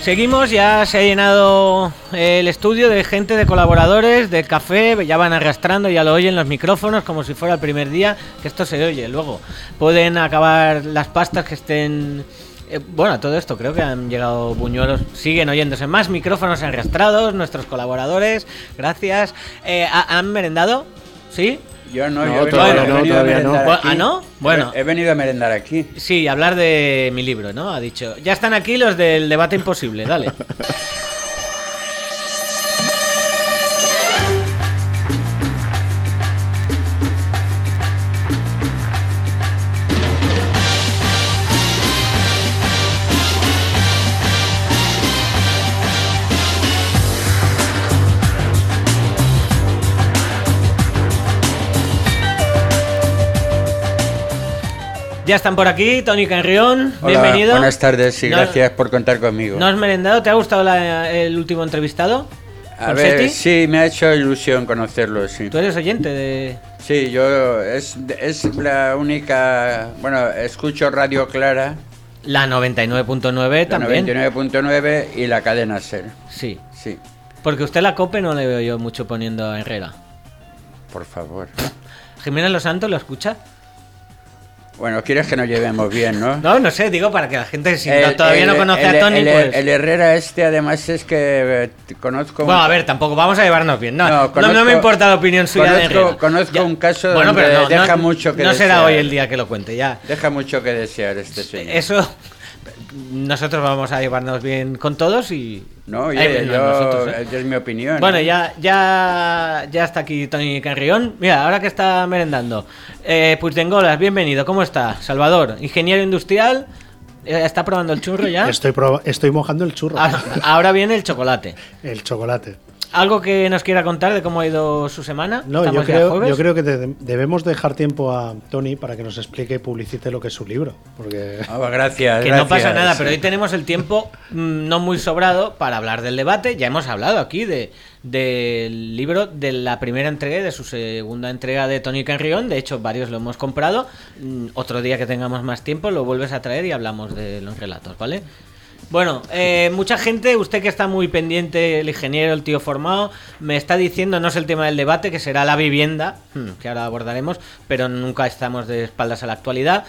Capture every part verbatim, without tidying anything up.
Seguimos, ya se ha llenado el estudio de gente, de colaboradores, de café, ya van arrastrando, ya lo oyen los micrófonos como si fuera el primer día, que esto se oye luego. Pueden acabar las pastas que estén... Eh, bueno, todo esto creo que han llegado buñuelos, siguen oyéndose más micrófonos arrastrados, nuestros colaboradores, gracias. Eh, ¿Han merendado? ¿Sí? Yo no, no yo he todavía venido, no, he venido todavía a merendar no. aquí. ¿Ah, no? Bueno. He, he venido a merendar aquí. Sí, hablar de mi libro, ¿no? Ha dicho. Ya están aquí los del debate imposible, dale. Ya están por aquí, Toni Carrión, Hola, bienvenido. Buenas tardes y ¿No, gracias por contar conmigo. ¿No has merendado? ¿Te ha gustado la, el último entrevistado? A ver, sí, me ha hecho ilusión conocerlo, sí. ¿Tú eres oyente de...? Sí, yo es, es la única... Bueno, escucho Radio Clara. La noventa y nueve punto nueve La también. noventa y nueve punto nueve y la cadena SER. Sí. Sí, Porque usted la COPE no le veo yo mucho poniendo a Herrera. por favor. ¿Jiménez Los Santos lo escucha? Bueno, quieres que nos llevemos bien, ¿no? No, no sé, digo para que la gente, si El- no, todavía el- no conoce el- a Toni, el, pues... el Herrera este, además, es que eh, conozco... Bueno, a ver, tampoco vamos a llevarnos bien. No, No, no, conozco- no me importa la opinión suya de conozco- Herrera. conozco Ya. un caso Bueno, donde pero no, deja no, mucho que No será desear. hoy el día que lo cuente, ya. Deja mucho que desear este señor. Eso... Nosotros vamos a llevarnos bien con todos y... No, oye, Ay, no, yo, nosotros, ¿eh? es mi opinión. Bueno, ¿eh? ya, ya, ya está aquí Toni Carrión. Mira, ahora que está merendando. Eh, Puigdengolas, bienvenido. ¿Cómo está? Salvador, ingeniero industrial. Eh, ¿Está probando el churro ya? Estoy, proba- estoy mojando el churro. Ah, ahora viene el chocolate. El chocolate. ¿Algo que nos quiera contar de cómo ha ido su semana? No, yo Estamos ya creo, jueves. yo creo que de- debemos dejar tiempo a Toni para que nos explique y publicite lo que es su libro. Porque Ah, gracias. Que gracias. no pasa nada, pero hoy tenemos el tiempo mm, no muy sobrado para hablar del debate. Ya hemos hablado aquí de del libro de la primera entrega y de su segunda entrega de Toni Carrión. De hecho, varios lo hemos comprado. Mm, Otro día que tengamos más tiempo lo vuelves a traer y hablamos de los relatos, ¿vale? Bueno, eh, mucha gente, usted que está muy pendiente, el ingeniero, el tío formado, me está diciendo, no es el tema del debate, que será la vivienda, que ahora abordaremos, pero nunca estamos de espaldas a la actualidad.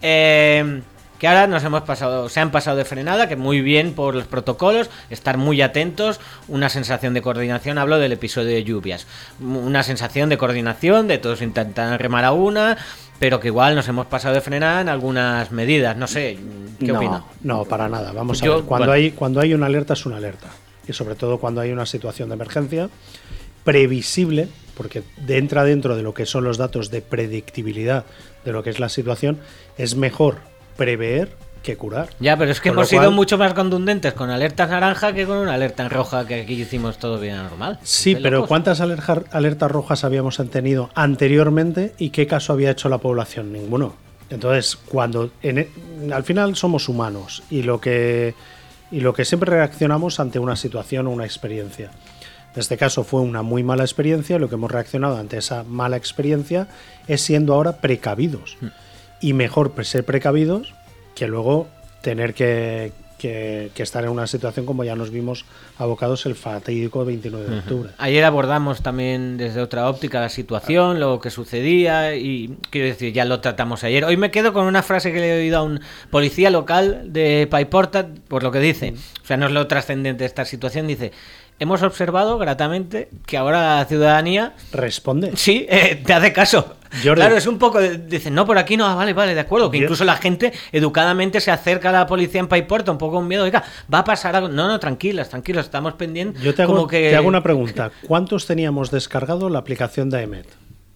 Eh, que ahora nos hemos pasado, se han pasado de frenada, que muy bien por los protocolos, estar muy atentos, una sensación de coordinación, hablo del episodio de lluvias, una sensación de coordinación, de todos intentan remar a una, pero que igual nos hemos pasado de frenada en algunas medidas, no sé, ¿qué no, opina? no, para nada. Vamos a Yo, ver. Cuando, bueno. hay, cuando hay una alerta es una alerta. Y sobre todo cuando hay una situación de emergencia previsible, porque entra dentro de lo que son los datos de predictibilidad de lo que es la situación, es mejor prever que curar. Ya, pero es que Con lo hemos sido cual- mucho más contundentes con alertas naranja que con una alerta en roja, que aquí hicimos todo bien normal. Sí, ¿De pero locos? ¿cuántas alerja- alertas rojas habíamos tenido anteriormente y qué caso había hecho la población? Ninguno. Entonces, cuando en e- al final somos humanos y lo que y lo que siempre reaccionamos ante una situación o una experiencia. En este caso fue una muy mala experiencia, lo que hemos reaccionado ante esa mala experiencia es siendo ahora precavidos. Hmm. Y mejor pre- ser precavidos que luego tener que, que- que estar en una situación como ya nos vimos abocados el fatídico veintinueve de octubre. Ayer abordamos también desde otra óptica la situación, lo que sucedía y quiero decir, ya lo tratamos ayer. Hoy me quedo con una frase que le he oído a un policía local de Paiporta, por lo que dice, o sea, no es lo trascendente de esta situación, dice, hemos observado gratamente que ahora la ciudadanía Responde. sí, eh, te hace caso. Jordi. Claro, es un poco, de- dicen, no, por aquí no, ah, vale, vale, de acuerdo, que Yo- incluso la gente educadamente se acerca a la policía en Paiporta un poco con miedo, oiga, va a pasar algo, no, no, tranquilas, tranquilos, estamos pendientes. Yo te hago, como que... te hago una pregunta. ¿Cuántos teníamos descargado la aplicación de A E M E T?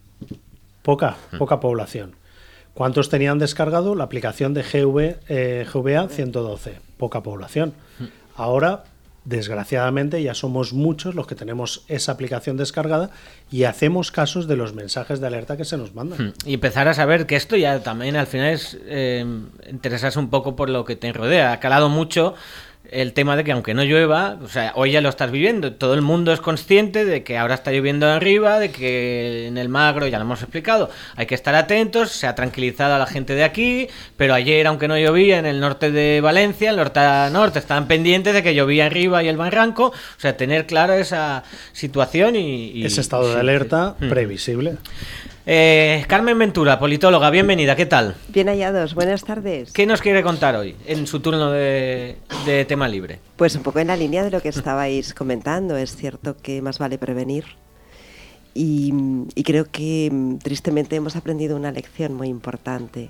Poca, poca población. ¿Cuántos tenían descargado la aplicación de G V, eh, G V A ciento doce? Poca población. Ahora, desgraciadamente, ya somos muchos los que tenemos esa aplicación descargada y hacemos casos de los mensajes de alerta que se nos mandan. Y empezar a saber que esto ya también al final es eh, interesarse un poco por lo que te rodea. Ha calado mucho el tema de que aunque no llueva, o sea, hoy ya lo estás viviendo, todo el mundo es consciente de que ahora está lloviendo arriba, de que en el Magro, ya lo hemos explicado, hay que estar atentos, se ha tranquilizado a la gente de aquí, pero ayer, aunque no llovía, en el norte de Valencia, el norte a norte, estaban pendientes de que llovía arriba y el barranco, o sea, tener clara esa situación y... y ese estado de sí, alerta sí. previsible. Eh, Carmen Ventura, politóloga, bienvenida, ¿qué tal? Bien hallados, buenas tardes. ¿Qué nos quiere contar hoy en su turno de, de tema libre? Pues un poco en la línea de lo que estabais comentando, es cierto que más vale prevenir y, y creo que tristemente hemos aprendido una lección muy importante.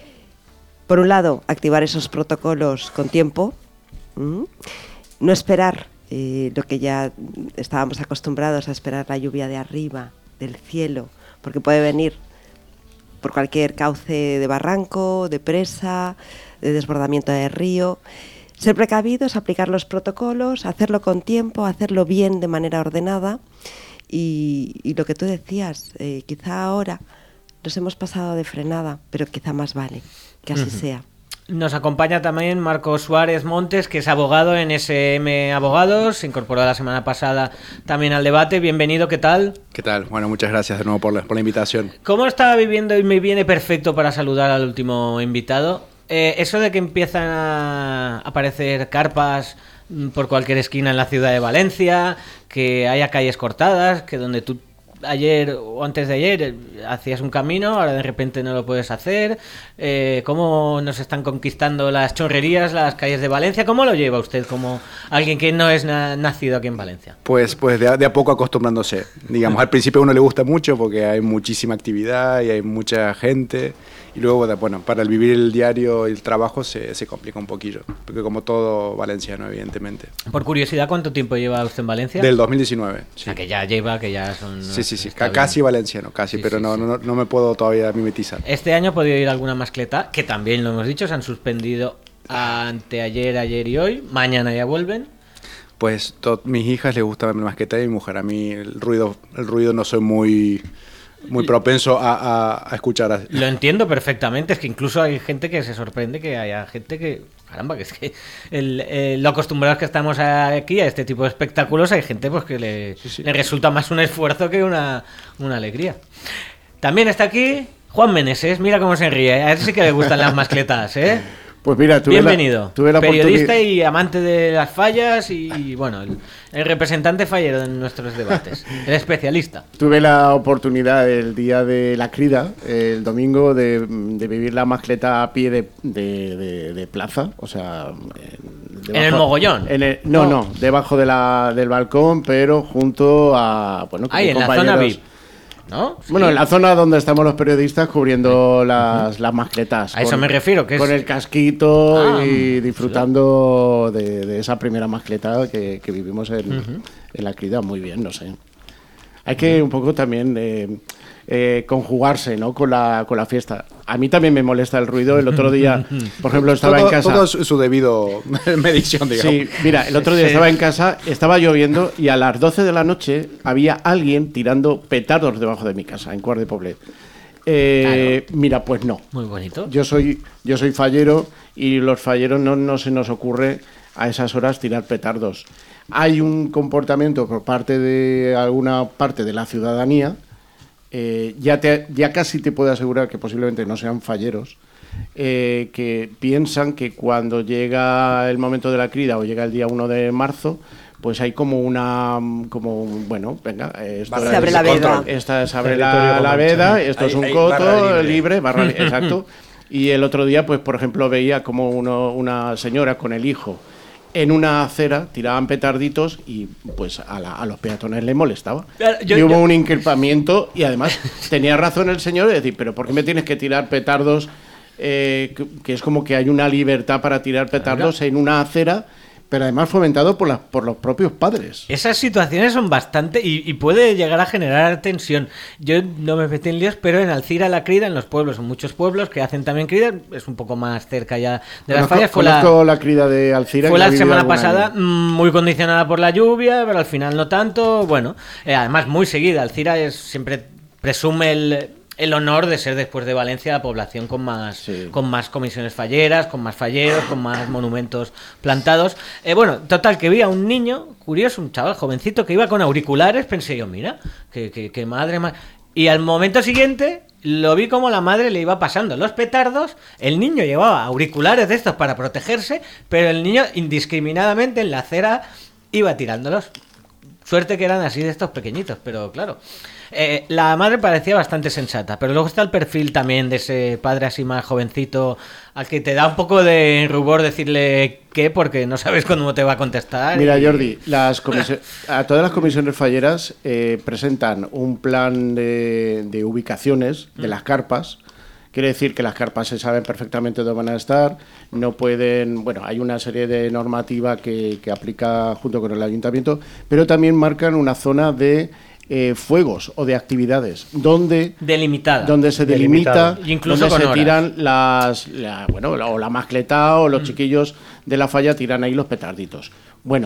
Por un lado, activar esos protocolos con tiempo, ¿m? no esperar eh, lo que ya estábamos acostumbrados a esperar, la lluvia de arriba, del cielo, porque puede venir por cualquier cauce de barranco, de presa, de desbordamiento de río. Ser precavidos, aplicar los protocolos, hacerlo con tiempo, hacerlo bien de manera ordenada y, y lo que tú decías, eh, quizá ahora nos hemos pasado de frenada, pero quizá más vale que así uh-huh. sea. Nos acompaña también Marco Suárez Montes, que es abogado en S M Abogados, se incorporó la semana pasada también al debate. Bienvenido, ¿qué tal? ¿Qué tal? Bueno, muchas gracias de nuevo por la, por la invitación. ¿Cómo estaba viviendo y me viene perfecto para saludar al último invitado? Eh, eso de que empiezan a aparecer carpas por cualquier esquina en la ciudad de Valencia, que haya calles cortadas, que donde tú ayer o antes de ayer hacías un camino, ahora de repente no lo puedes hacer. Eh, ¿Cómo nos están conquistando las chorrerías, las calles de Valencia? ¿Cómo lo lleva usted como alguien que no es na- nacido aquí en Valencia? Pues, pues de, a, de a poco acostumbrándose. Digamos, al principio a uno le gusta mucho porque hay muchísima actividad y hay mucha gente. Y luego, bueno, para el vivir el diario y el trabajo se, se complica un poquillo. Porque como todo valenciano, evidentemente. Por curiosidad, ¿cuánto tiempo lleva usted en Valencia? Del dos mil diecinueve. Sí. O sea, que ya lleva, que ya son... Sí, sí, sí. Casi valenciano, casi, sí, pero sí, no, sí. No, no me puedo todavía mimetizar. Este año ha podido ir a alguna mascleta, que también lo hemos dicho, se han suspendido anteayer, ayer y hoy. Mañana ya vuelven. Pues to- mis hijas les gusta la mascleta y mi mujer. A mí el ruido, el ruido no soy muy... muy propenso a, a, a escuchar así. Lo entiendo perfectamente, es que incluso hay gente que se sorprende que haya gente que, caramba, que es que el, el, lo acostumbrados que estamos aquí a este tipo de espectáculos, hay gente pues que le, sí, sí. le resulta más un esfuerzo que una, una alegría. También está aquí Juan Meneses, mira cómo se ríe, a él sí que le gustan las mascletas, ¿eh? Pues mira, tuve bienvenido, la, tuve la periodista y amante de las fallas y, y bueno, el, el representante fallero en nuestros debates, el especialista. Tuve la oportunidad el día de la crida, el domingo, de, de vivir la mascleta a pie de, de, de, de plaza, o sea... Debajo, ¿en el mogollón? En el, no, no, no, debajo de la, del balcón, pero junto a... bueno, Ahí, en la zona V I P. ¿No? Sí. Bueno, en la zona donde estamos los periodistas cubriendo sí. las, las mascletas. A eso con, me refiero. Que con es... el casquito ah, y disfrutando sí. de, de esa primera mascleta que, que vivimos en, uh-huh. en la crida. Muy bien, no sé. Hay que un poco también eh, eh, conjugarse, ¿no? con, la, con la fiesta. A mí también me molesta el ruido. El otro día, por ejemplo, estaba todo, en casa... Todo su debido medición, digamos. Sí, mira, el otro día sí. estaba en casa, estaba lloviendo y a las doce de la noche había alguien tirando petardos debajo de mi casa, en Quart de Poblet. Eh, claro. Mira, pues no. Muy bonito. Yo soy, yo soy fallero y los falleros no, no se nos ocurre a esas horas tirar petardos. Hay un comportamiento por parte de alguna parte de la ciudadanía, eh, ya, te, ya casi te puedo asegurar que posiblemente no sean falleros, eh, que piensan que cuando llega el momento de la crida o llega el día uno de marzo, pues hay como una, como bueno, venga, esto se es, abre la veda. Esta se abre la, la veda, esto hay, es un coto barra libre, libre barra, exacto. Y el otro día, pues por ejemplo, veía como uno, una señora con el hijo en una acera tiraban petarditos y pues a, la, a los peatones les molestaba. Yo, y hubo yo... un increpamiento y además tenía razón el señor de decir, pero ¿por qué me tienes que tirar petardos? Eh, que, que es como que hay una libertad para tirar petardos en una acera, pero además fomentado por, la, por los propios padres. Esas situaciones son bastante... Y, y puede llegar a generar tensión. Yo no me metí en líos, pero en Alcira la crida, en los pueblos, en muchos pueblos que hacen también crida, es un poco más cerca ya de las conozco, fallas. Fue conozco la, la crida de Alcira. Fue la semana pasada, año. muy condicionada por la lluvia, pero al final no tanto. Bueno, eh, además muy seguida. Alcira es siempre presume el... el honor de ser, después de Valencia, la población con más, sí. con más comisiones falleras, con más falleros, con más monumentos plantados. Eh, bueno, total, que vi a un niño curioso, un chaval jovencito que iba con auriculares, pensé yo, mira, que, que, que madre, madre... Y al momento siguiente lo vi como la madre le iba pasando los petardos, el niño llevaba auriculares de estos para protegerse, pero el niño indiscriminadamente en la acera iba tirándolos. Suerte que eran así de estos pequeñitos, pero claro... Eh, la madre parecía bastante sensata, pero luego está el perfil también de ese padre así más jovencito al que te da un poco de rubor decirle qué, porque no sabes cómo te va a contestar. Mira, y... Jordi, las comisi- a todas las comisiones falleras eh, presentan un plan de, de ubicaciones de las carpas. Quiere decir que las carpas se saben perfectamente dónde van a estar, no pueden... Bueno, hay una serie de normativa que, que aplica junto con el ayuntamiento, pero también marcan una zona de... Eh, fuegos o de actividades donde delimitada donde se delimita y incluso donde con se horas. tiran las la, bueno la, o la mascleta o los mm. chiquillos de la falla tiran ahí los petarditos. Bueno,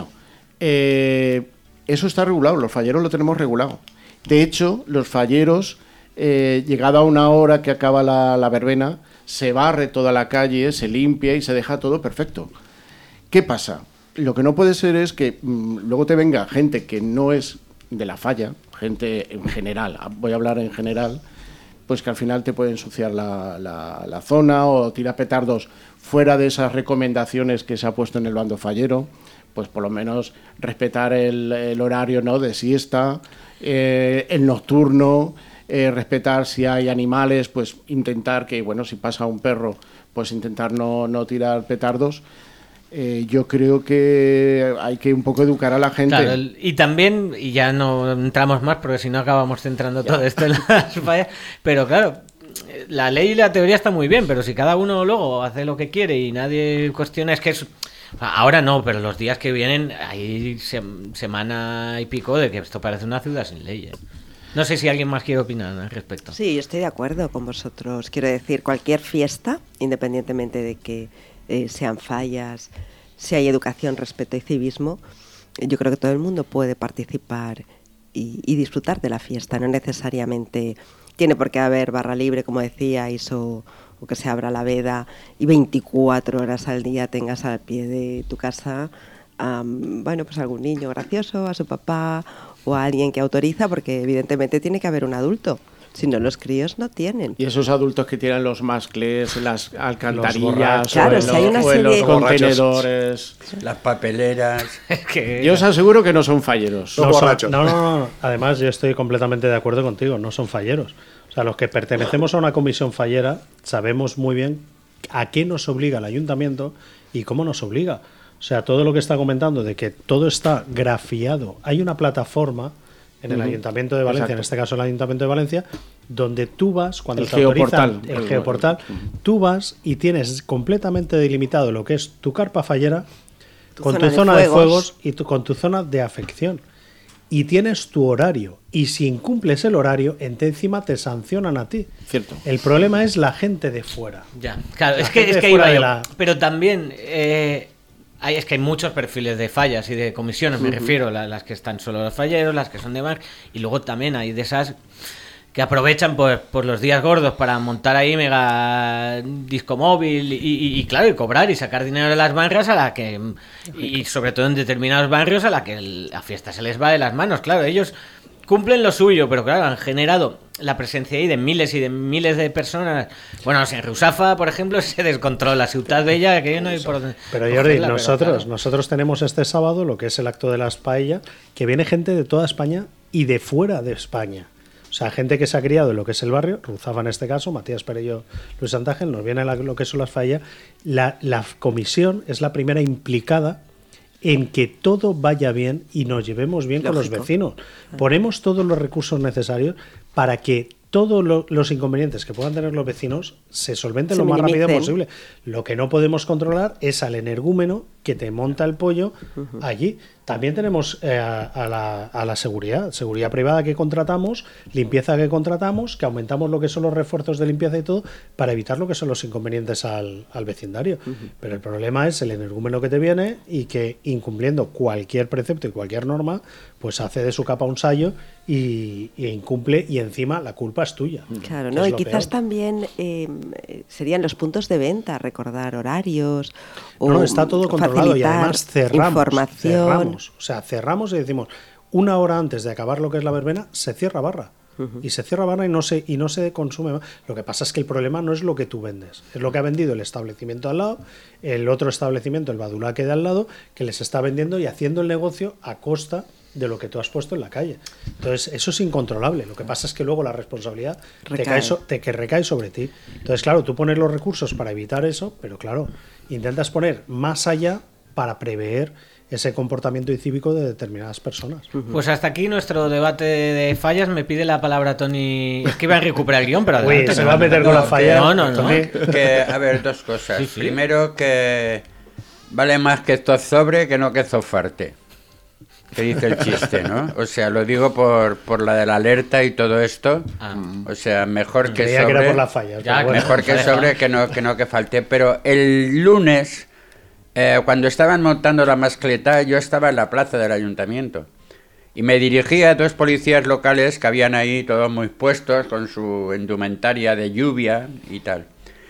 eh, eso está regulado, los falleros lo tenemos regulado. De hecho, los falleros eh, llegada a una hora que acaba la, la verbena, se barre toda la calle, se limpia y se deja todo perfecto. ¿Qué pasa? Lo que no puede ser es que mmm, luego te venga gente que no es de la falla, gente en general, voy a hablar en general, pues que al final te puede ensuciar la, la, la zona o tirar petardos fuera de esas recomendaciones que se ha puesto en el bando fallero, pues por lo menos respetar el, el horario, ¿no?, de siesta, eh, el nocturno, eh, respetar si hay animales, pues intentar que, bueno, si pasa un perro, pues intentar no, no tirar petardos. Eh, yo creo que hay que un poco educar a la gente. Claro, el, y también, y ya no entramos más porque si no acabamos centrando ya. todo esto en las fallas, pero claro, la ley y la teoría está muy bien, pero si cada uno luego hace lo que quiere y nadie cuestiona, es que es, ahora no, pero los días que vienen hay se, semana y pico de que esto parece una ciudad sin leyes. No sé si alguien más quiere opinar al respecto. Sí, yo estoy de acuerdo con vosotros. Quiero decir, cualquier fiesta, independientemente de que Eh, sean fallas, si hay educación, respeto y civismo, yo creo que todo el mundo puede participar y, y disfrutar de la fiesta. No necesariamente tiene por qué haber barra libre, como decíais, o, o que se abra la veda y veinticuatro horas al día tengas al pie de tu casa um, bueno, pues algún niño gracioso, a su papá o a alguien que autoriza, porque evidentemente tiene que haber un adulto. Si no, los críos no tienen. Y esos adultos que tiran los mascles, las alcantarillas, claro, o, si los, hay una o serie... los contenedores, las papeleras. que... Yo os aseguro que no son falleros. No, son, no, no, no. Además, yo estoy completamente de acuerdo contigo. No son falleros. O sea, los que pertenecemos a una comisión fallera sabemos muy bien a qué nos obliga el ayuntamiento y cómo nos obliga. O sea, todo lo que está comentando de que todo está grafiado. Hay una plataforma en el uh-huh. Ayuntamiento de Valencia, Exacto. en este caso el Ayuntamiento de Valencia, donde tú vas, cuando el te autorizan geoportal, el geoportal, uh-huh. tú vas y tienes completamente delimitado lo que es tu carpa fallera, tu con zona tu zona de fuegos, de fuegos y tu, con tu zona de afección. Y tienes tu horario. Y si incumples el horario, encima te sancionan a ti. Cierto. El problema es la gente de fuera. Ya, claro, la es que, es que iba yo. La... Pero también... Eh... Hay, es que hay muchos perfiles de fallas y de comisiones, me uh-huh. refiero, la, las que están solo los falleros, las que son de mar, y luego también hay de esas que aprovechan por, por los días gordos para montar ahí mega disco móvil y, y, y claro, y cobrar y sacar dinero de las barras a la que, y sobre todo en determinados barrios a la que la fiesta se les va de las manos, claro, ellos cumplen lo suyo, pero claro, han generado la presencia ahí de miles y de miles de personas. Bueno, en Rusafa, por ejemplo, se descontrola la ciudad bella, que no hay por dónde. Pero Jordi, nosotros, pero, claro. nosotros tenemos este sábado lo que es el acto de las paellas, que viene gente de toda España y de fuera de España. O sea, gente que se ha criado en lo que es el barrio, Ruzafa en este caso, Matías Perello, Luis Santángel, nos viene la, lo que son las fallas. La, la comisión es la primera implicada en que todo vaya bien y nos llevemos bien Lógico. Con los vecinos. Ponemos todos los recursos necesarios para que todos lo, los inconvenientes que puedan tener los vecinos se solventen se lo más minimicen. Rápido posible. Lo que no podemos controlar es al energúmeno que te monta el pollo uh-huh. allí. También tenemos eh, a, a, la, a la seguridad, seguridad privada que contratamos, limpieza que contratamos, que aumentamos lo que son los refuerzos de limpieza y todo, para evitar lo que son los inconvenientes al, al vecindario. Uh-huh. Pero el problema es el energúmeno que te viene y que, incumpliendo cualquier precepto y cualquier norma, pues hace de su capa un sayo y, y incumple, y encima la culpa es tuya. Claro, ¿no? Y quizás peor. también eh, serían los puntos de venta, recordar horarios. O no, está todo controlado y además cerramos. Información. cerramos. O sea, cerramos y decimos, una hora antes de acabar lo que es la verbena, se cierra barra. Uh-huh. Y se cierra barra y no se, y no se consume más. Lo que pasa es que el problema no es lo que tú vendes, es lo que ha vendido el establecimiento al lado, el otro establecimiento, el Badulaque de al lado, que les está vendiendo y haciendo el negocio a costa de lo que tú has puesto en la calle. Entonces, eso es incontrolable. Lo que pasa es que luego la responsabilidad te cae, so, te, que recae sobre ti. Entonces, claro, tú pones los recursos para evitar eso, pero claro, intentas poner más allá para prever ese comportamiento incívico de determinadas personas. Pues hasta aquí nuestro debate de fallas. Me pide la palabra Tony. Es que iba a recuperar el guión, pero adelante. Uy, se va a meter con no, la falla. No, no, no. Que, a ver, dos cosas. Sí, sí. Primero, que vale más que zozobre que no que zofarte. Que dice el chiste, ¿no? O sea, lo digo por, por la de la alerta y todo esto. Ah. O sea, mejor que Creía sobre. Que era por la falla, ya, bueno, mejor que sobre que no, que no que falte. Pero el lunes, eh, cuando estaban montando la mascleta, yo estaba en la plaza del ayuntamiento. Y me dirigí a dos policías locales que habían ahí todos muy puestos con su indumentaria de lluvia y tal.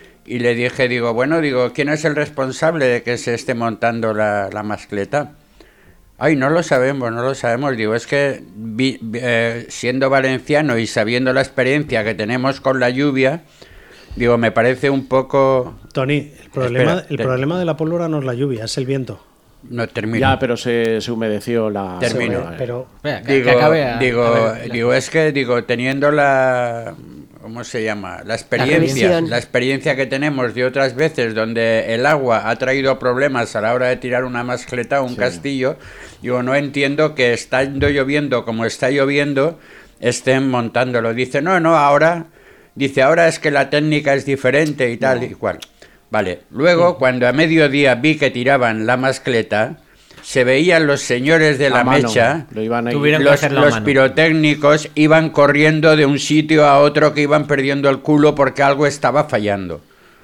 Y le dije, digo, bueno, digo, ¿quién es el responsable de que se esté montando la, la mascleta? Ay, no lo sabemos, no lo sabemos. Digo, es que vi, eh, siendo valenciano y sabiendo la experiencia que tenemos con la lluvia, digo, me parece un poco... Tony, el problema, Espera, el te... problema de la pólvora no es la lluvia, es el viento. No, termino. Ya, pero se, se humedeció la... Termino. Pero... Espera, que, digo, que acabe a, digo, a ver, digo, es que, digo, teniendo la... ¿Cómo se llama? La experiencia, la, la experiencia que tenemos de otras veces donde el agua ha traído problemas a la hora de tirar una mascleta o un sí. castillo, digo, no entiendo que estando lloviendo como está lloviendo, estén montándolo. Dice, no, no, ahora, dice, ahora es que la técnica es diferente y tal no. y cual. Vale, luego sí. cuando a mediodía vi que tiraban la mascleta, se veían los señores de la mano, mecha, lo iban a ir. los, los pirotécnicos iban corriendo de un sitio a otro, que iban perdiendo el culo porque algo estaba fallando.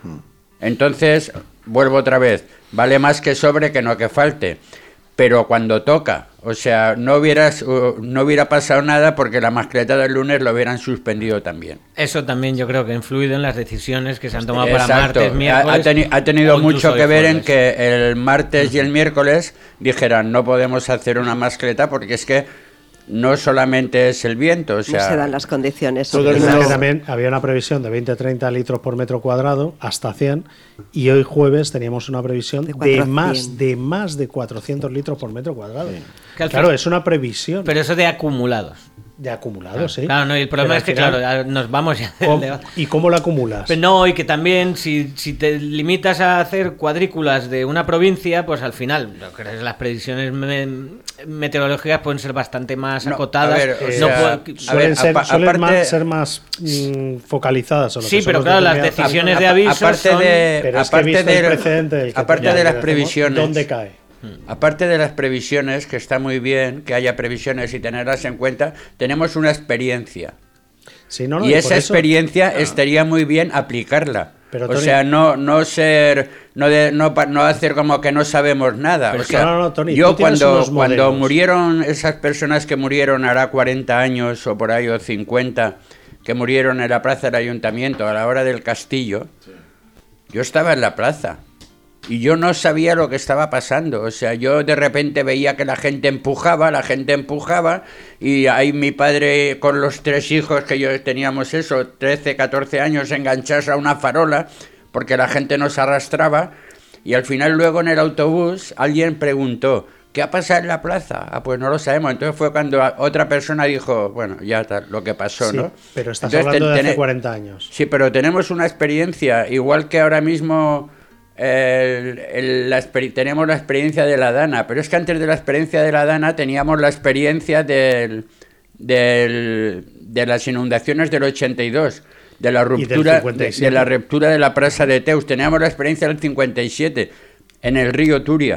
Entonces, vuelvo otra vez, vale más que sobre que no que falte. Pero cuando toca, o sea, no hubieras, uh, no hubiera pasado nada porque la mascleta del lunes lo hubieran suspendido también. Eso también yo creo que ha influido en las decisiones que se han tomado Exacto. para martes, miércoles. Ha, ha, teni- ha tenido mucho que ver en que el martes y el miércoles dijeran no podemos hacer una mascleta porque es que no solamente es el viento, o sea... No se dan las condiciones. Todo el mundo... También había una previsión de veinte a treinta litros por metro cuadrado, hasta cien, y hoy jueves teníamos una previsión de, de más de más de cuatrocientos litros por metro cuadrado. Sí. Claro, es una previsión. Pero eso de acumulados. De acumulados, claro, sí. Claro, no, y el problema Pero es que, final, claro, nos vamos ya... ¿Y cómo lo acumulas? Pero no, y que también, si, si te limitas a hacer cuadrículas de una provincia, pues al final, lo que es, las predicciones me, meteorológicas pueden ser bastante más no, acotadas. A ver, o eh, sea, puede, suelen ver, ser, apa, suelen aparte, más, ser más mmm, focalizadas. O lo sí, que pero claro, las decisiones a, a, de aviso aparte son... de, pero es aparte que de, el precedente del que aparte de las previsiones... ¿Dónde cae? Aparte de las previsiones, que está muy bien que haya previsiones y tenerlas en cuenta, tenemos una experiencia. Sí, no, no, y, y esa eso, experiencia no. estaría muy bien aplicarla. Pero, o Tony, sea, no no ser no de, no no hacer como que no sabemos nada. Pero o sea, no, no, Tony, yo cuando cuando murieron esas personas que murieron hará cuarenta años o por ahí o cincuenta, que murieron en la plaza del ayuntamiento a la hora del castillo, sí. yo estaba en la plaza. Y yo no sabía lo que estaba pasando, o sea, yo de repente veía que la gente empujaba, la gente empujaba, y ahí mi padre con los tres hijos que yo teníamos eso, trece, catorce años, enganchados a una farola, porque la gente nos arrastraba, y al final luego en el autobús alguien preguntó, ¿qué ha pasado en la plaza? Ah, pues no lo sabemos. Entonces fue cuando otra persona dijo, bueno, ya está, lo que pasó, sí, ¿no? Pero estás Entonces, hablando de ten, hace cuarenta años. Sí, pero tenemos una experiencia, igual que ahora mismo... El, el, la, tenemos la experiencia de la Dana, pero es que antes de la experiencia de la Dana teníamos la experiencia del, del, de las inundaciones del ochenta y dos, de la ruptura de, de la ruptura de la presa de Teus, teníamos la experiencia del cincuenta y siete en el río Turia.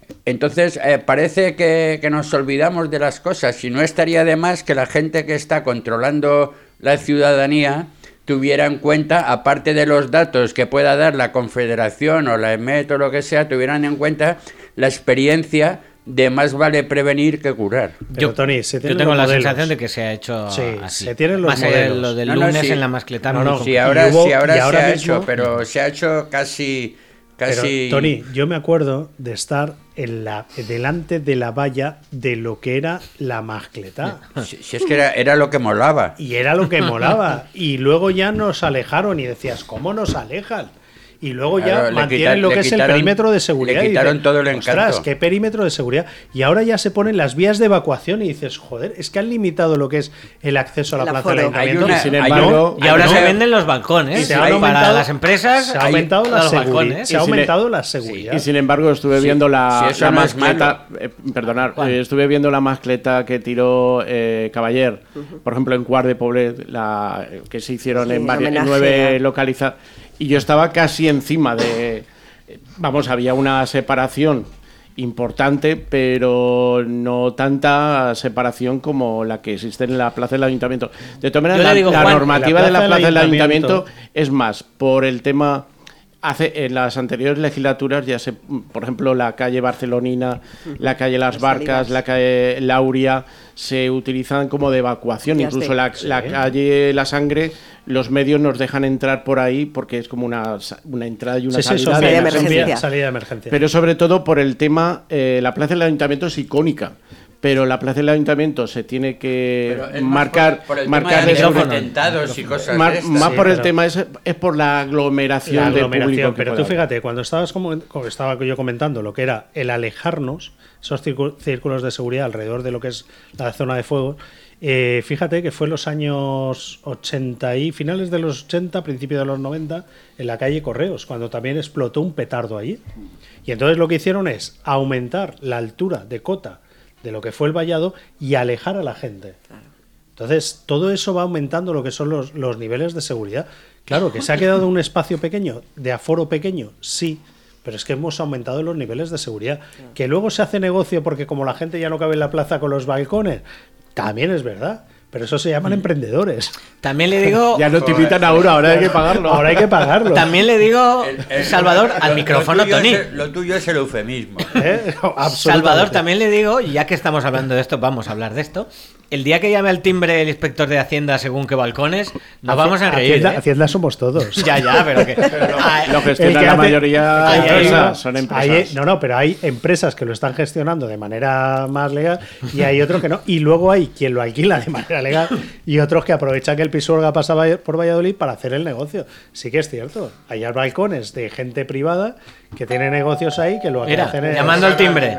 Entonces, eh, parece que, que nos olvidamos de las cosas, y no estaría de más que la gente que está controlando la ciudadanía tuviera en cuenta, aparte de los datos que pueda dar la Confederación o la E M E T o lo que sea, tuvieran en cuenta la experiencia de más vale prevenir que curar. Pero, yo, Tony, se yo tengo la sensación de que se ha hecho sí, así. Se tienen los Más modelos. lo del no, no, lunes sí. en la mascleta. No, no, sí, ahora, hubo, sí, ahora, ahora se ha mismo, hecho, pero se ha hecho casi... casi... Pero, Tony, yo me acuerdo de estar en la delante de la valla de lo que era la mascleta. Si, si es que era, era lo que molaba. Y era lo que molaba. Y luego ya nos alejaron y decías, ¿cómo nos alejan? Y luego Claro, ya le mantienen quita- lo le que es el quitaron- perímetro de seguridad. le Y quitaron dices, todo el "Ostras, encanto". qué perímetro de seguridad". Y ahora ya se ponen las vías de evacuación y dices, joder, es que han limitado lo que es el acceso a la El plaza del aforo. ayuntamiento. Hay una- Y sin hay embargo, un- Y ahora no, se venden los balcones. y se ¿eh? han Para aumentado- las empresas se ha hay aumentado la los seguridad. balcones. Se ha Y sin- aumentado la seguridad. Y sin embargo estuve Sí, viendo la, si eso la no es mascleta, eh, perdonar, ¿Cuál? eh, estuve viendo la mascleta que tiró eh, Caballer, por ejemplo en Cuart de Poblet, la que se hicieron Sí, en, varias, en homenaje nueve a- localizaciones, y yo estaba casi encima de, vamos, había una separación importante, pero no tanta separación como la que existe en la plaza del ayuntamiento. De todas maneras, Yo le la, digo, la Juan, normativa en la de la plaza plaza del del ayuntamiento ayuntamiento es más por el tema. Hace, en las anteriores legislaturas ya se, por ejemplo, la calle Barcelonina, la calle Las Las Barcas, salidas. la calle Lauria, se utilizan como de evacuación. Vías Incluso de- la, la calle La Sangre, los medios nos dejan entrar por ahí porque es como una, sa- una entrada y una Sí, sí, salida son de de vías- emergencia. son emergencia. vías- salida de emergencia. Pero sobre todo por el tema, eh, la plaza del ayuntamiento es icónica. Pero la plaza del ayuntamiento se tiene que Pero es más marcar, por, por el marcar tema de de- micrófono. atentados y cosas mar- de estas. más Sí, por el pero- tema es, es por la aglomeración, La de aglomeración, público que pero puede tú haber. fíjate, cuando estabas como, como estaba yo comentando lo que era el alejarnos, esos círcu- círculos de seguridad alrededor de lo que es la zona de fuego, eh, fíjate que fue en los años ochenta y finales de los ochenta, principios de los noventa, en la calle Correos, cuando también explotó un petardo allí. Y entonces lo que hicieron es aumentar la altura de cota de lo que fue el vallado y alejar a la gente. Entonces, todo eso va aumentando lo que son los, los niveles de seguridad. Claro, que se ha quedado un espacio pequeño, de aforo pequeño, sí, pero es que hemos aumentado los niveles de seguridad. Que luego se hace negocio porque como la gente ya no cabe en la plaza con los balcones, también es verdad. Pero eso se llaman emprendedores. También le digo... Ya no te invitan a uno, ahora hay que pagarlo. Ahora hay que pagarlo. También le digo, El- el- Salvador, lo- al lo micrófono, tuyo Tony. es el- lo tuyo es el eufemismo. ¿Eh? Absolutamente. Salvador, también le digo, y ya que estamos hablando de esto, vamos a hablar de esto. El día que llame al timbre el inspector de Hacienda según qué balcones, nos vamos a reír. Hacienda, ¿eh? Hacienda somos todos. Ya, ya, pero que... Ah, Lo El gestionan que la hace- mayoría Ahí de hay empresas, uno- son Hay- empresas. no, no, pero hay empresas que lo están gestionando de manera más legal y hay otros que no. Y luego hay quien lo alquila de manera legal y otros que aprovechan que el Pisuerga pasa vall- por Valladolid para hacer el negocio. Sí que es cierto. Hay balcones de gente privada que tiene negocios ahí que lo que Mira, hacen es... llamando al timbre.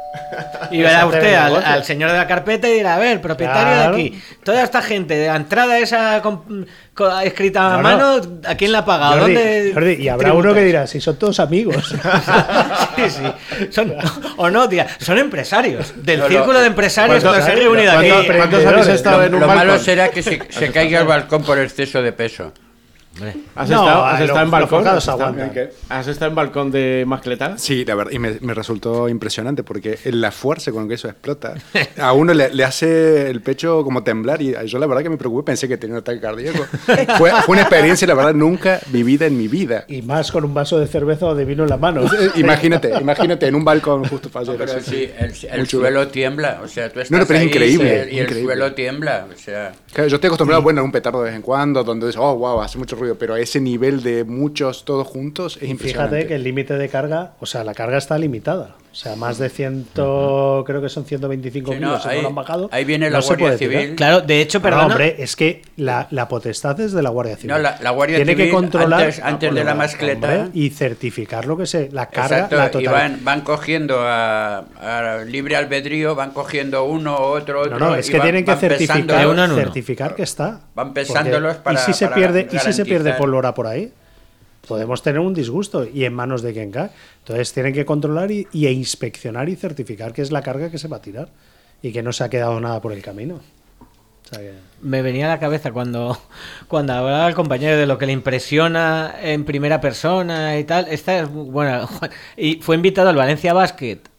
Y verá hacer usted el al, negocio. al señor de la carpeta y dirá, a ver, propietario Claro. de aquí, toda esta gente, de la entrada esa con- con- escrita a No, mano, no. ¿a quién la ha pagado? Jordi, ¿Dónde Jordi, y habrá tributas? uno que dirá, si son todos amigos. Sí, sí. Son, o no, tía, son empresarios. Del No, no. círculo de empresarios que ¿Cuántos- se han reunido aquí. ¿Cuántos, cuántos habéis estado Lo, en un lo malo balcón? será que se, se caiga el balcón por exceso de peso. ¿Has No, estado, has lo- estado en los balcón? forjados ¿Has estado, aguantan. ¿Has estado en balcón de mascleta? Sí, la verdad, y me, me resultó impresionante porque la fuerza con que eso explota a uno le, le hace el pecho como temblar y yo la verdad que me preocupé, pensé que tenía un ataque cardíaco. Fue, fue una experiencia, la verdad, nunca vivida en mi vida. Y más con un vaso de cerveza o de vino en la mano. Eh, Imagínate, imagínate en un balcón justo para No, pero sí, el, el Muy chulo. suelo tiembla. O sea, tú estás No, no, pero es ahí increíble, y, se- y el increíble. suelo tiembla. O sea, Claro, yo estoy acostumbrado, bueno, a un petardo de vez en cuando, donde dices, oh, wow, hace mucho ruido, pero a ese nivel de muchos todos juntos es Y impresionante. fíjate que el límite de carga, o sea, la carga está limitada. O sea, más de cien, creo que son ciento veinticinco Sí, no, kilos, si ahí- no lo han bajado. ahí viene la no se Guardia puede Civil. tirar. Claro, de hecho, No, perdona. hombre, es que la, la potestad es de la Guardia Civil. no, la, la Guardia Tiene Civil, que controlar antes, antes de la mascleta, hombre, y certificar lo que se la carga, exacto, la y total. van, van cogiendo a, a libre albedrío, van cogiendo uno, otro, otro. No, no, es y que van- tienen que van certificar, pesándolos. De uno en uno. certificar que está. Van pesándolos Porque- para- y si se para pierde y si se pierde garantizar. pólvora por ahí, podemos tener un disgusto y en manos de quien cae. Entonces tienen que controlar y, y inspeccionar y certificar que es la carga que se va a tirar y que no se ha quedado nada por el camino. O sea que- Me venía a la cabeza cuando, cuando hablaba el compañero de lo que le impresiona en primera persona y tal. Esta es buena. Y fue invitado al Valencia Basket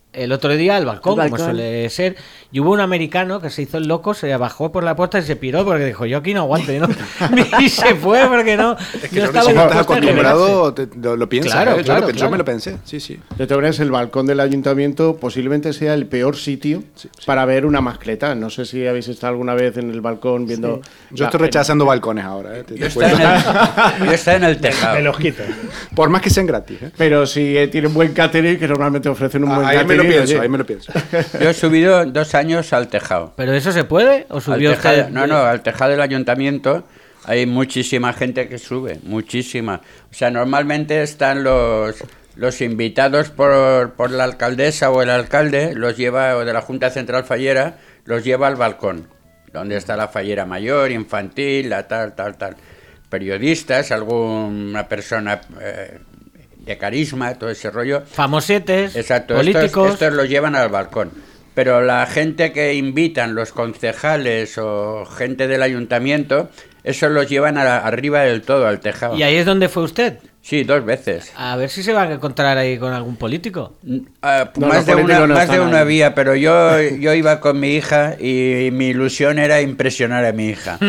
el otro día al balcón, El balcón. como suele ser, y hubo un americano que se hizo el loco, se bajó por la puerta y se piró porque dijo, yo aquí no aguanto, ¿no? Y se fue porque no. Es que yo no, estaba si no estás dispuesto a acostumbrado, te- lo, lo piensas. Claro, ¿eh? Yo claro, lo pe- yo, claro. me lo pensé, sí, sí. De todas maneras, el balcón del ayuntamiento posiblemente sea el peor sitio para ver una mascleta. No sé si habéis estado alguna vez en el balcón viendo... Yo la- estoy rechazando balcones ahora. ¿eh? Te- te Yo cuento. estoy en el, yo estoy en el tejado. Me los quito. Por más que sean gratis. ¿eh? Pero si eh, tienen buen catering, que normalmente ofrecen un buen Ahí me lo catering, pienso, oye. ahí me lo pienso. Yo he subido dos años al tejado. ¿Pero eso se puede? ¿O Al subió tejado- usted? no, no, al tejado del ayuntamiento hay muchísima gente que sube, muchísima. O sea, normalmente están los, los invitados por, por la alcaldesa o el alcalde, los lleva, o de la Junta Central Fallera, los lleva al balcón, donde está la fallera mayor, infantil, la tal, tal, tal. Periodistas, alguna persona eh, de carisma, todo ese rollo. Famosetes, Exacto, políticos. Estos, estos los llevan al balcón. Pero la gente que invitan, los concejales o gente del ayuntamiento, esos los llevan a- arriba del todo, al tejado. ¿Y ahí es donde fue usted? Sí, dos veces. A ver si se va a encontrar ahí con algún político. Ah, No, más los de políticos una, no más de están una ahí. vía, pero yo, yo iba con mi hija y mi ilusión era impresionar a mi hija.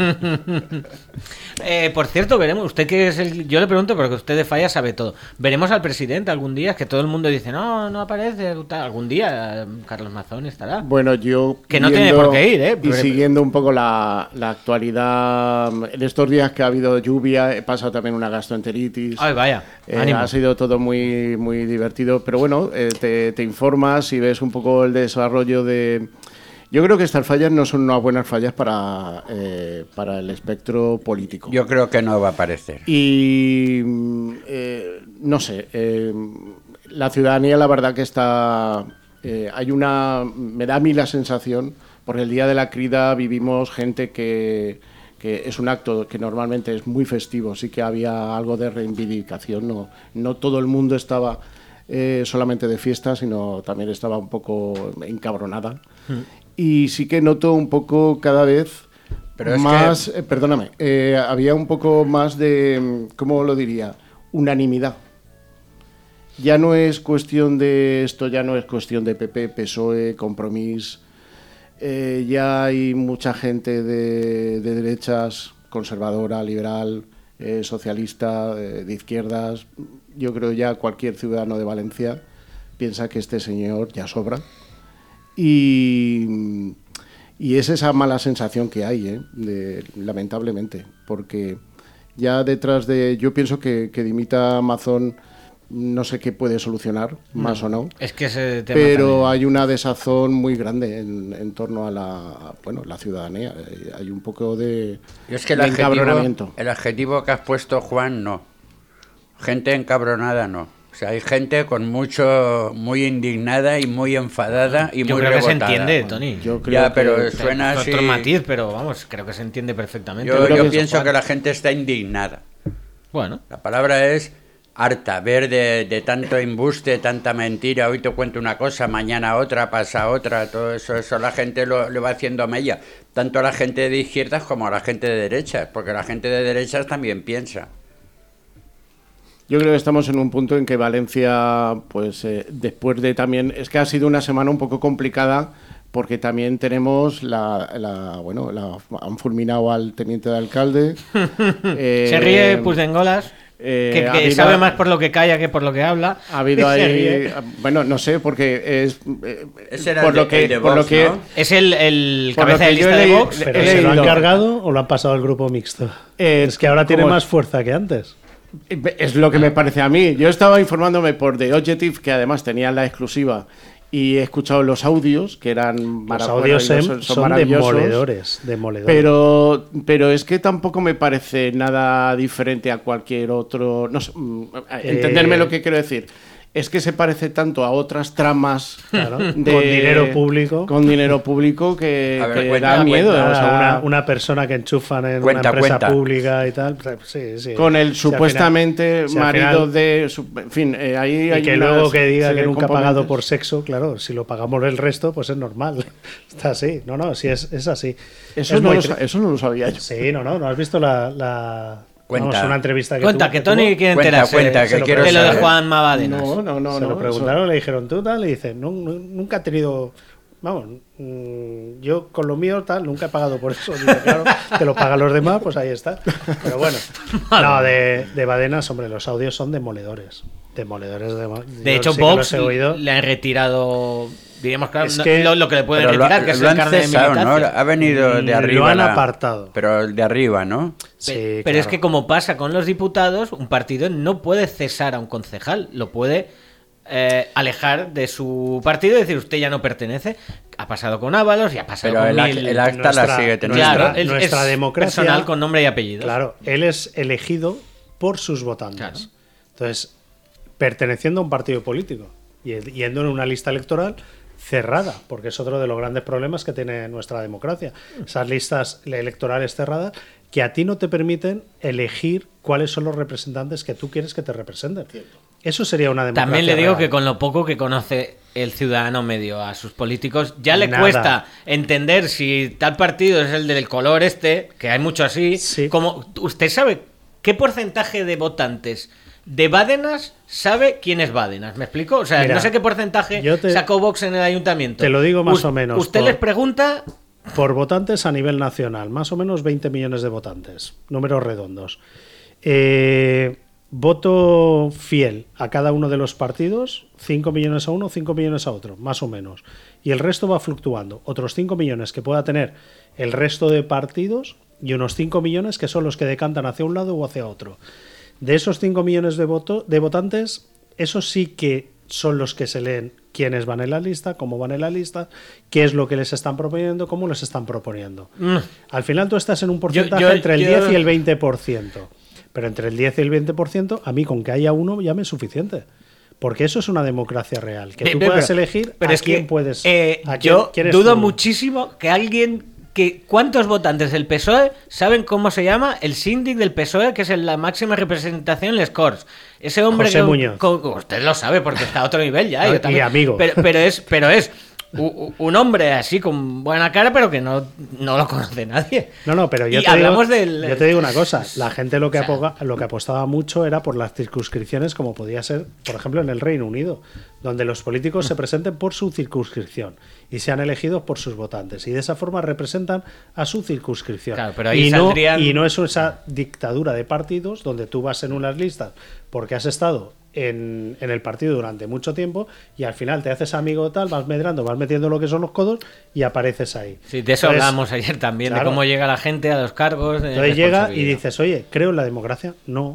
Eh, por cierto, veremos, usted que es el... Yo le pregunto porque usted de Falla sabe todo. ¿Veremos al presidente algún día? Es que todo el mundo dice, no, no aparece. tal. Algún día eh, Carlos Mazón estará. Bueno, yo... Que no tiene por qué ir, ¿eh? Y siguiendo un poco la, la actualidad, en estos días que ha habido lluvia, he pasado también una gastroenteritis. Ay, vaya, Eh, ánimo. ha sido todo muy, muy divertido, pero bueno, eh, te, te informas y ves un poco el desarrollo de... Yo creo que estas fallas no son unas buenas fallas para, eh, para el espectro político. Yo creo que no va a aparecer. Y mm, eh, no sé, eh, la ciudadanía la verdad que está... eh, hay una... Me da a mí la sensación, porque el día de la crida vivimos gente que, que es un acto que normalmente es muy festivo, sí que había algo de reivindicación, no, no todo el mundo estaba eh, solamente de fiesta, sino también estaba un poco encabronada. Y sí que noto un poco cada vez... Pero es más, eh, perdóname, eh, había un poco más de, ¿cómo lo diría? Unanimidad. Ya no es cuestión de esto, ya no es cuestión de P P, P S O E, Compromís. Eh, ya hay mucha gente de, de derechas, conservadora, liberal, eh, socialista, eh, de izquierdas. Yo creo ya cualquier ciudadano de Valencia piensa que este señor ya sobra. Y... Y es esa mala sensación que hay, ¿eh? De, lamentablemente, porque ya detrás de... Yo pienso que, que dimita Mazón no sé qué puede solucionar, más No, o no, Es que ese tema pero también. hay una desazón muy grande en, en torno a la, bueno, la ciudadanía. Eh, Hay un poco de, Yo es que el de adjetivo, encabronamiento. el adjetivo que has puesto, Juan, no. Gente encabronada, no. O sea, hay gente con mucho, muy indignada y muy enfadada y Yo muy creo que se rebotada. entiende, Tony. Yo creo Ya, que- pero suena Otro así. matiz, pero vamos, creo que se entiende perfectamente. Yo, creo yo que pienso eso, que la gente está indignada. Bueno, La palabra es harta, ver de, de tanto embuste, tanta mentira. Hoy te cuento una cosa, mañana otra, pasa otra. Todo eso, eso la gente lo, lo va haciendo a mella. Tanto a la gente de izquierdas como a la gente de derechas, porque la gente de derechas también piensa. Yo creo que estamos en un punto en que Valencia, pues eh, después de también, es que ha sido una semana un poco complicada porque también tenemos la, la bueno, la, han fulminado al teniente de alcalde. eh, se ríe Puigdengolas, eh, que, ha que habido- sabe más por lo que calla que por lo que habla. Ha habido Se ahí, ríe. bueno, no sé, porque es eh, Ese era por el de- lo que, el de por lo Vox, que ¿no? Es el, el Por lo cabeza de que yo lista he de leído- Vox. le- ¿Pero he se lo han leído- cargado o lo han pasado al grupo mixto? Eh, Es que ahora tiene como- más fuerza que antes. Es lo que me parece a mí. Yo estaba informándome por The Objective, que además tenían la exclusiva, y he escuchado los audios, que eran Los marav- audios bueno, son, son son maravillosos. demoledores, demoledores. Pero, pero es que tampoco me parece nada diferente a cualquier otro... No sé, mm, entenderme Eh, lo que quiero decir. Es que se parece tanto a otras tramas Claro, de- con dinero público. con dinero público que, A ver, que cuenta, da miedo. cuenta. o sea, una, una- una persona que enchufan en Cuenta, una empresa cuenta. pública y tal. pues, Sí, sí. con el Si al supuestamente final- si al marido final- de... su- En fin, eh, ahí hay Y que una luego que diga serie que de nunca ha pagado componentes. por sexo, claro, si lo pagamos el resto, pues es normal. Está así. No, no, sí, es, es así. Eso Es no, muy lo, tri- sa- eso no lo sabía yo. Sí, no, no, ¿no has visto la, la, Cuenta. Vamos, una entrevista que Cuenta, tuvo, que Tony tuvo. quiere Cuenta, enterarse cuenta, que de, quiero de lo de saber. Juan Mabadenas. No, no, no. Se lo no, preguntaron, eso- le dijeron, ¿tú tal? Le dice, no, no, nunca he tenido... Vamos, mmm, yo con lo mío tal, nunca he pagado por eso. Dice, claro, te lo pagan los demás, pues ahí está. Pero bueno, no, de, de Badenas, hombre, los audios son demoledores. Demoledores de... De hecho, Vox le han retirado, diríamos, claro, Es no- que- lo, lo que le pueden Pero lo, retirar, que es lo el han carnet de cesado, ¿no? militancia. Ha venido de Lo arriba. han la- apartado. Pero de arriba, ¿no? Sí, Pe- Pero claro. es que como pasa con los diputados, un partido no puede cesar a un concejal, lo puede eh, alejar de su partido y decir usted ya no pertenece. Ha pasado con Ábalos y ha pasado Pero con el, ac- mil... el acta la nuestra- sigue teniendo. Claro, nuestra- es- nuestra es democracia- personal con nombre y apellido. Claro, él es elegido por sus votantes. Claro. Entonces, perteneciendo a un partido político y yendo en una lista electoral cerrada, porque es otro de los grandes problemas que tiene nuestra democracia. Esas listas electorales cerradas que a ti no te permiten elegir cuáles son los representantes que tú quieres que te representen. Eso sería una democracia También le digo real. que con lo poco que conoce el ciudadano medio a sus políticos, ya le Nada. cuesta entender si tal partido es el del color este, que hay mucho así. Sí. Como usted sabe qué porcentaje de votantes de Bárcenas sabe quién es Bárcenas, ¿me explico? O sea, Mira, no sé qué porcentaje yo te- sacó Vox en el ayuntamiento. te lo digo más Us- o menos, Usted por- les pregunta, Por votantes a nivel nacional, más o menos veinte millones de votantes, números redondos. Eh, voto fiel a cada uno de los partidos, cinco millones a uno, cinco millones a otro, más o menos. Y el resto va fluctuando. Otros cinco millones que pueda tener el resto de partidos y unos cinco millones que son los que decantan hacia un lado o hacia otro. De esos cinco millones de, voto, de votantes, esos sí que son los que se leen quiénes van en la lista, cómo van en la lista, qué es lo que les están proponiendo, cómo les están proponiendo. Mm. Al final tú estás en un porcentaje yo- entre el yo- diez y el veinte por ciento. Pero entre el diez y el veinte por ciento, a mí con que haya uno ya me es suficiente. Porque eso es una democracia real. Que Ve- tú ve, puedas pero- elegir pero a es quién que, puedes... eh, a quién- yo quién es dudo tu- muchísimo que alguien que cuántos votantes del P S O E saben cómo se llama el síndic del P S O E, que es en la máxima representación, les Corts. Ese hombre José que, Muñoz. con- usted lo sabe porque está a otro nivel ya. Y yo también. amigo. Pero, pero es, pero es u- u- un hombre así con buena cara, pero que no, no lo conoce nadie. No, no, pero yo, Y te digo, hablamos del- yo te digo una cosa. La gente lo que, O sea- apoga- lo que apostaba mucho era por las circunscripciones, como podía ser, por ejemplo, en el Reino Unido, donde los políticos se presenten por su circunscripción y sean elegidos por sus votantes. Y de esa forma representan a su circunscripción. Claro, pero ahí y, no, saldrían- y no es esa dictadura de partidos donde tú vas en unas listas porque has estado en, en el partido durante mucho tiempo y al final te haces amigo tal, vas medrando, vas metiendo lo que son los codos y apareces ahí. Sí, de eso Entonces, hablábamos ayer también, claro. de cómo llega la gente a los cargos. De Entonces llega y responsabilidad. dices, oye, ¿creo en la democracia? No,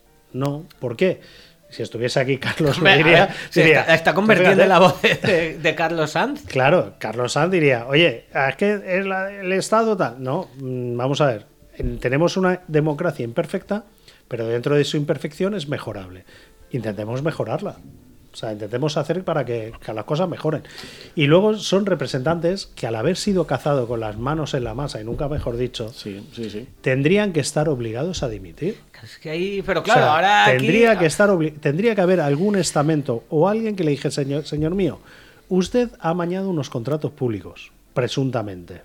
no. ¿Por qué? Si estuviese aquí Carlos Hombre, me a diría... ver, se diría, está, está "Tú convirtiendo fíjate". en la voz de, de- de Carlos Sanz. Claro, Carlos Sanz diría, oye, es que es la- el Estado tal. No, mm, vamos a ver. En- Tenemos una democracia imperfecta, pero dentro de su imperfección es mejorable. Intentemos mejorarla. O sea, intentemos hacer para que, que las cosas mejoren. Y luego son representantes que al haber sido cazados con las manos en la masa, y nunca mejor dicho, Sí, sí, sí. tendrían que estar obligados a dimitir. Es que ahí, pero claro, O sea, ahora aquí- tendría que estar obli- tendría que haber algún estamento o alguien que le dije, señor, señor mío, usted ha amañado unos contratos públicos, presuntamente.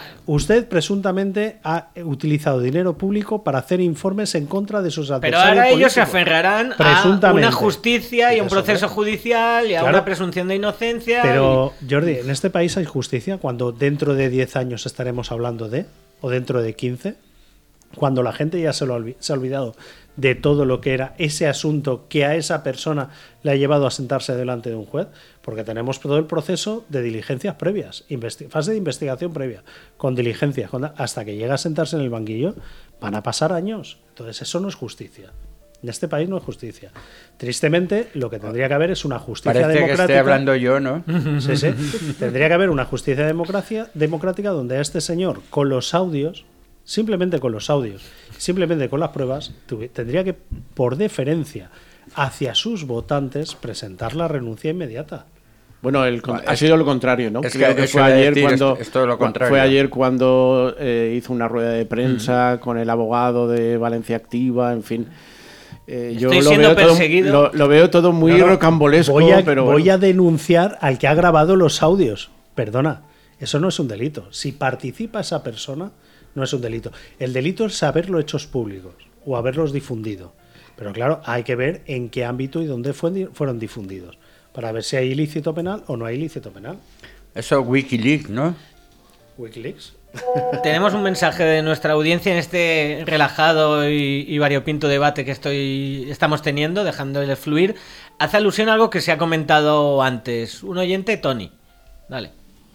Usted presuntamente ha utilizado dinero público para hacer informes en contra de sus Pero adversarios ahora ellos se políticos. aferrarán a Presuntamente. una justicia y a un Eso, proceso ¿eh? judicial y a Claro. una presunción de inocencia. Pero, Jordi, ¿en este país hay justicia cuando dentro de diez años estaremos hablando de, o dentro de quince? Cuando la gente ya se, lo ha olvi- se ha olvidado de todo lo que era ese asunto que a esa persona le ha llevado a sentarse delante de un juez, porque tenemos todo el proceso de diligencias previas, investi- fase de investigación previa, con diligencias, con- hasta que llega a sentarse en el banquillo, van a pasar años. Entonces eso no es justicia. En este país no es justicia. Tristemente, lo que tendría que haber es una justicia Parece que democrática. estoy hablando yo, ¿no? Sí, sí. Tendría que haber una justicia democracia, democrática donde a este señor, con los audios, simplemente con los audios, simplemente con las pruebas, tuvi- tendría que, por deferencia hacia sus votantes, presentar la renuncia inmediata. Bueno, el, con- Es- ha sido lo contrario, ¿no? es Creo que que eso fue iba a ayer decir, cuando es- es todo lo cua- contrario. fue ayer cuando eh, hizo una rueda de prensa con el abogado de Valencia Activa, en fin. Eh, yo Estoy lo siendo veo, todo, perseguido. lo, lo veo todo muy No, no, rocambolesco, voy a, pero voy bueno. a denunciar al que ha grabado los audios. Perdona, eso no es un delito. Si participa esa persona, no es un delito. El delito es saberlo hechos públicos. o haberlos difundido. Pero claro, hay que ver en qué ámbito y dónde fue, fueron difundidos, para ver si hay ilícito penal o no hay ilícito penal. Eso Wikileaks, ¿no? Wikileaks. Tenemos un mensaje de nuestra audiencia en este relajado y, y variopinto debate que estoy estamos teniendo, dejándole fluir. Hace alusión a algo que se ha comentado antes. Un oyente, Tony. Dale.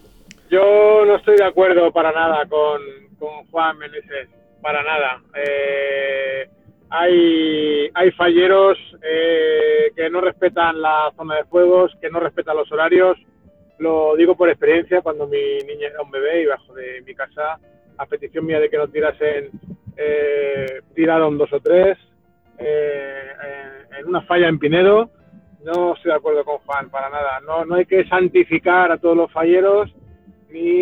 Yo no estoy de acuerdo para nada con, con Juan Meneses, para nada. Eh, hay, hay falleros eh, que no respetan la zona de fuegos, que no respetan los horarios. Lo digo por experiencia, cuando mi niña era un bebé y bajo de mi casa, a petición mía de que no tirasen, eh, tiraron dos o tres eh, en una falla en Pinedo. No estoy de acuerdo con Juan, para nada. No, no hay que santificar a todos los falleros ni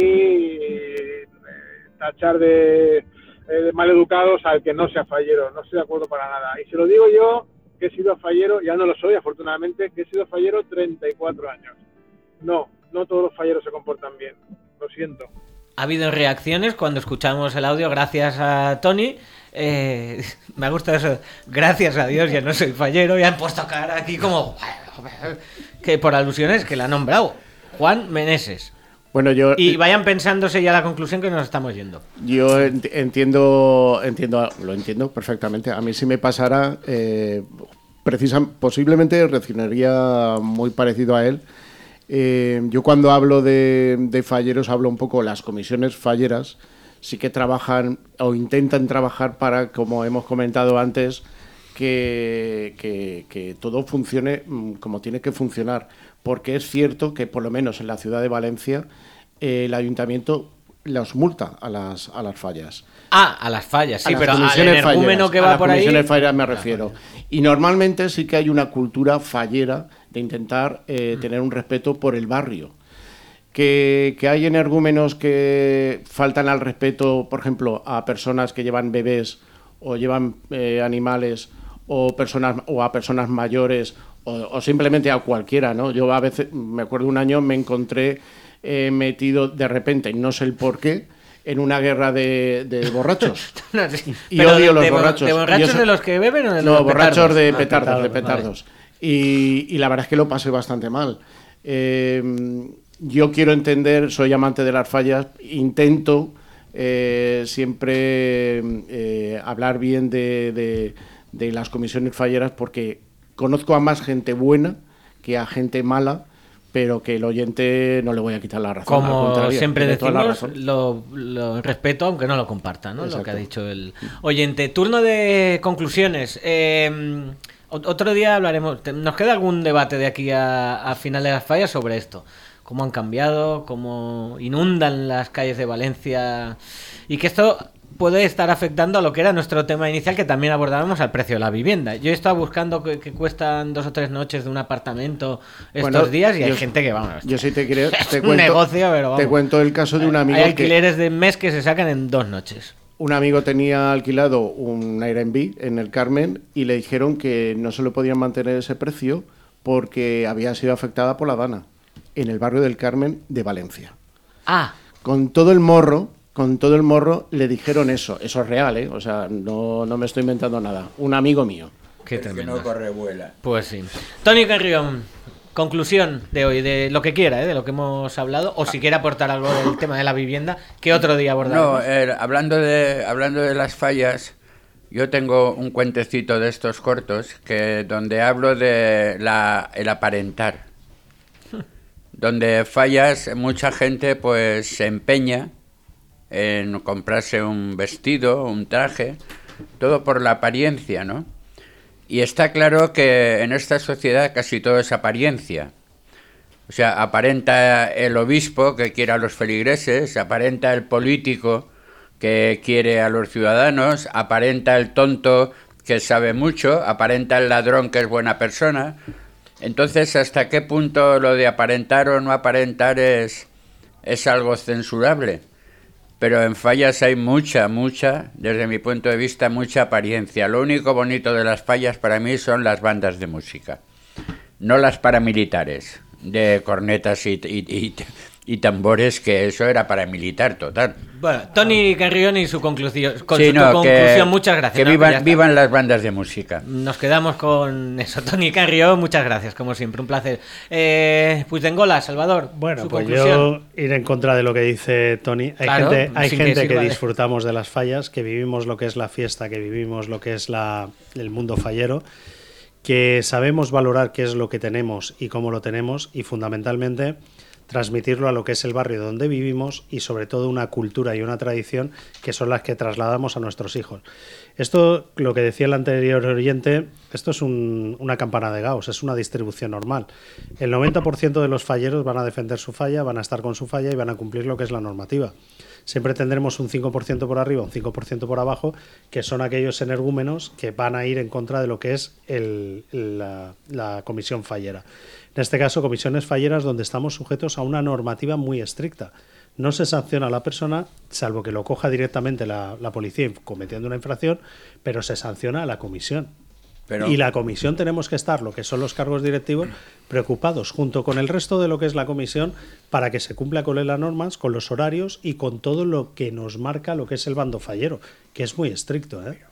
eh, tachar de, eh, de maleducados al que no sea fallero. No estoy de acuerdo para nada. Y se lo digo yo, que he sido fallero, ya no lo soy afortunadamente, que he sido fallero treinta y cuatro años. No, no todos los falleros se comportan bien. Lo siento. Ha habido reacciones cuando escuchamos el audio, gracias a Tony. Eh, me ha gustado eso. Gracias a Dios, ya no soy fallero. Ya han puesto cara aquí como... que por alusiones que la ha nombrado. Juan Meneses. Bueno, yo... Y vayan pensándose ya la conclusión que nos estamos yendo. Yo entiendo, entiendo, lo entiendo perfectamente. A mí si me pasara, eh, precisa, posiblemente reaccionaría muy parecido a él. Eh, yo cuando hablo de, de falleros hablo un poco, las comisiones falleras sí que trabajan o intentan trabajar para, como hemos comentado antes, que, que, que todo funcione como tiene que funcionar, porque es cierto que por lo menos en la ciudad de Valencia eh, el ayuntamiento los multa a las, a las fallas. Ah, a las fallas, sí, a pero al energúmeno que va por ahí... A las comisiones falleras me refiero. Y normalmente sí que hay una cultura fallera de intentar eh, tener un respeto por el barrio. Que, que hay energúmenos que faltan al respeto, por ejemplo, a personas que llevan bebés o llevan eh, animales o personas o a personas mayores o, o simplemente a cualquiera, ¿no? Yo a veces, me acuerdo un año, me encontré eh, metido de repente, no sé el por qué, en una guerra de, de borrachos. No, sí. Y Pero odio de, los de, borrachos. ¿De borrachos yo, de los que beben o de no, los borrachos petardos? de Ah, petardos, petardos, de petardos. Vale. Y, y la verdad es que lo pasé bastante mal. Eh, yo quiero entender, soy amante de las fallas, intento eh, siempre eh, hablar bien de, de, de las comisiones falleras, porque conozco a más gente buena que a gente mala, pero que el oyente no le voy a quitar la razón. Como siempre decimos, lo, lo respeto aunque no lo comparta, ¿no? Lo que ha dicho el oyente. Turno de conclusiones. Eh, otro día hablaremos. ¿Nos queda algún debate de aquí a, a final de las fallas sobre esto? Cómo han cambiado, cómo inundan las calles de Valencia y que esto puede estar afectando a lo que era nuestro tema inicial, que también abordábamos, al precio de la vivienda. Yo he estado buscando que, que cuestan dos o tres noches de un apartamento estos bueno, días y hay yo, gente que, vamos, yo sí te creo, es te un cuento, negocio, pero vamos. Te cuento el caso de un amigo. Hay alquileres que, de mes que se sacan en dos noches. Un amigo tenía alquilado un Airbnb en el Carmen y le dijeron que no se lo podían mantener ese precio porque había sido afectada por la DANA en el barrio del Carmen de Valencia. Ah. Con todo el morro, con todo el morro le dijeron eso. Eso es real, ¿eh? O sea, no, no me estoy inventando nada. Un amigo mío. Qué es que no corre vuela. Pues sí. Tony Carrión, conclusión de hoy, de lo que quiera, ¿eh? De lo que hemos hablado, o si quiere aportar algo del tema de la vivienda, que otro día abordaremos. No, eh, hablando de hablando de las fallas, yo tengo un cuentecito de estos cortos que donde hablo de la el aparentar. Donde fallas, mucha gente pues se empeña en comprarse un vestido, un traje, todo por la apariencia, ¿no? Y está claro que en esta sociedad casi todo es apariencia. O sea, aparenta el obispo que quiere a los feligreses, aparenta el político que quiere a los ciudadanos, aparenta el tonto que sabe mucho, aparenta el ladrón que es buena persona. Entonces, ¿hasta qué punto lo de aparentar o no aparentar es, es algo censurable? Pero en fallas hay mucha, mucha, desde mi punto de vista, mucha apariencia. Lo único bonito de las fallas para mí son las bandas de música, no las paramilitares, de cornetas y, y, y, y tambores, que eso era paramilitar total. Bueno, Toni Carrión y su conclusión. Con sí, su no, conclusión, que, muchas gracias. Que no, vivan, que vivan las bandas de música. Nos quedamos con eso. Toni Carrión, muchas gracias, como siempre, un placer. Eh, Puigdengola, Salvador. Bueno, su pues conclusión. yo ir en contra de lo que dice Toni. Hay Claro, gente, hay gente que, que de... disfrutamos de las fallas, que vivimos lo que es la fiesta, que vivimos lo que es la, el mundo fallero, que sabemos valorar qué es lo que tenemos y cómo lo tenemos, y fundamentalmente transmitirlo a lo que es el barrio donde vivimos, y sobre todo una cultura y una tradición que son las que trasladamos a nuestros hijos. Esto, lo que decía el anterior oyente, esto es un, una campana de Gauss, es una distribución normal. El noventa por ciento de los falleros van a defender su falla, van a estar con su falla y van a cumplir lo que es la normativa. Siempre tendremos un cinco por ciento por arriba, un cinco por ciento por abajo, que son aquellos energúmenos que van a ir en contra de lo que es el, la, la comisión fallera. En este caso, comisiones falleras donde estamos sujetos a una normativa muy estricta. No se sanciona a la persona, salvo que lo coja directamente la, la policía cometiendo una infracción, pero se sanciona a la comisión. Pero... Y la comisión tenemos que estar, lo que son los cargos directivos, preocupados junto con el resto de lo que es la comisión para que se cumpla con las normas, con los horarios y con todo lo que nos marca lo que es el bando fallero, que es muy estricto, ¿eh?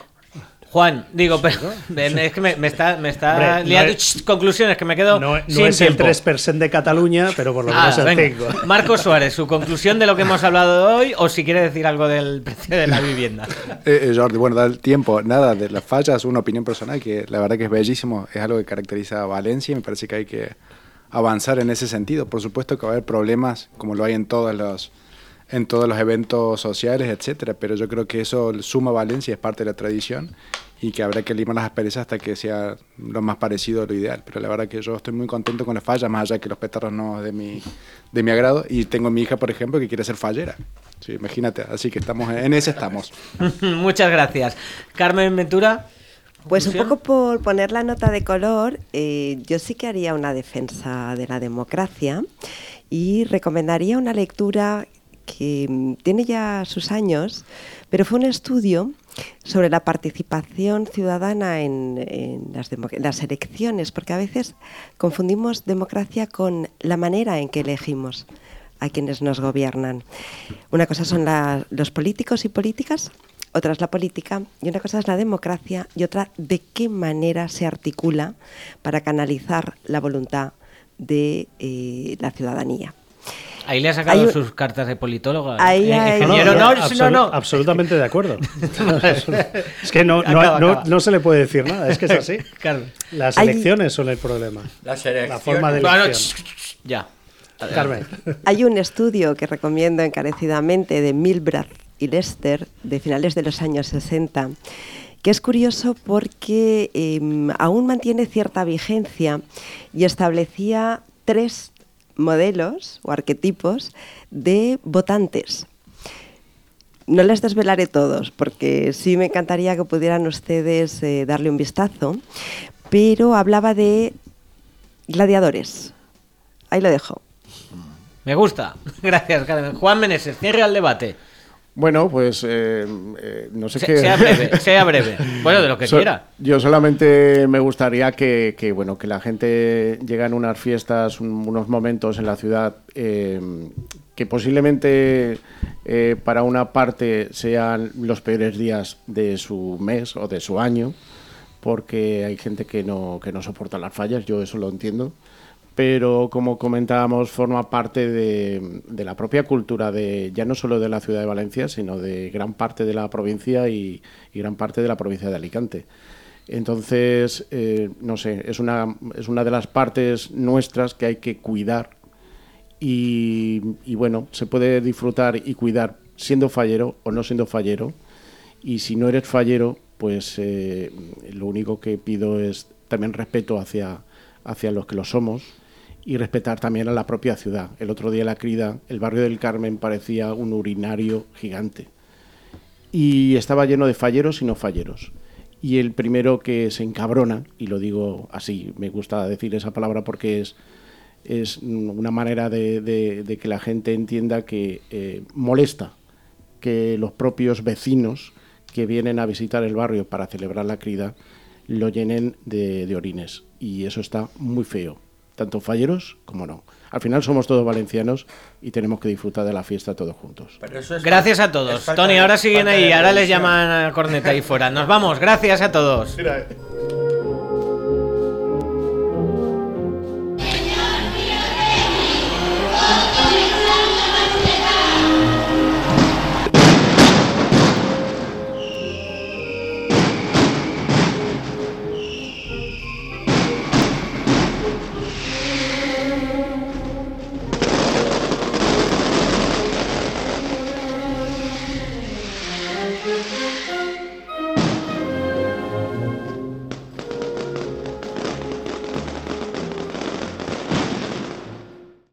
Juan, digo, pero es que me, me está, me está Hombre, liando. No es, conclusiones, que me quedo no, sin no es tiempo. El tres por ciento de Cataluña, pero por lo menos ah, el cinco. Marcos Suárez, su conclusión de lo que hemos hablado hoy, o si quiere decir algo del precio de la vivienda. Eh, Jordi, bueno, da el tiempo. Nada, de las fallas, una opinión personal que la verdad que es bellísimo, es algo que caracteriza a Valencia y me parece que hay que avanzar en ese sentido. Por supuesto que va a haber problemas, como lo hay en todos los... en todos los eventos sociales, etcétera, pero yo creo que eso suma Valencia, es parte de la tradición y que habrá que limar las asperezas hasta que sea lo más parecido a lo ideal. Pero la verdad que yo estoy muy contento con las fallas, más allá de que los petardos no es de mi, de mi agrado, y tengo a mi hija, por ejemplo, que quiere ser fallera. Sí, imagínate, así que estamos en ese estamos. Muchas gracias. Carmen Ventura. Pues un poco por poner la nota de color, eh, yo sí que haría una defensa de la democracia y recomendaría una lectura que tiene ya sus años, pero fue un estudio sobre la participación ciudadana en, en, las, en las elecciones, porque a veces confundimos democracia con la manera en que elegimos a quienes nos gobiernan. Una cosa son la, los políticos y políticas, otra es la política, y una cosa es la democracia, y otra de qué manera se articula para canalizar la voluntad de eh, la ciudadanía. Ahí le ha sacado hay, sus cartas de politólogo. Ahí eh, hay, ingeniero, no, no, absolut, no, no. Absolutamente de acuerdo. Es que no, no, acaba, no, acaba. no se le puede decir nada, es que es así. Claro. Las elecciones hay, son el problema. Las elecciones. La forma de elección. Bueno, ch, ya. Carmen. Hay un estudio que recomiendo encarecidamente de Milbrath y Lester, de finales de los años sesenta, que es curioso porque eh, aún mantiene cierta vigencia y establecía tres modelos o arquetipos de votantes. No les desvelaré todos, porque sí me encantaría que pudieran ustedes eh, darle un vistazo, pero hablaba de gladiadores. Ahí lo dejo. Me gusta. Gracias, Carmen. Juan Meneses, cierre al debate. Bueno, pues eh, eh, no sé Se, qué... Sea breve, sea breve. Bueno, de lo que so, quiera. Yo solamente me gustaría que, que, bueno, que la gente llegue en unas fiestas, un, unos momentos en la ciudad eh, que posiblemente eh, para una parte sean los peores días de su mes o de su año, porque hay gente que no, que no soporta las fallas, yo eso lo entiendo. Pero como comentábamos, forma parte de, de la propia cultura, de ya no solo de la ciudad de Valencia, sino de gran parte de la provincia y, y gran parte de la provincia de Alicante. Entonces, eh, no sé, es una, es una de las partes nuestras que hay que cuidar y, y bueno, se puede disfrutar y cuidar siendo fallero o no siendo fallero, y si no eres fallero, pues eh, lo único que pido es también respeto hacia, hacia los que lo somos, y respetar también a la propia ciudad. El otro día en la Crida, el barrio del Carmen parecía un urinario gigante. Y estaba lleno de falleros y no falleros. Y el primero que se encabrona, y lo digo así, me gusta decir esa palabra porque es, es una manera de, de, de que la gente entienda que eh, molesta que los propios vecinos que vienen a visitar el barrio para celebrar la Crida lo llenen de, de orines. Y eso está muy feo. tanto falleros como no. Al final somos todos valencianos y tenemos que disfrutar de la fiesta todos juntos. Pero eso es gracias falta, a todos. es falta Tony, de, ahora siguen ahí, ahora les previsión. llaman a corneta ahí fuera. Nos vamos, gracias a todos. Mira.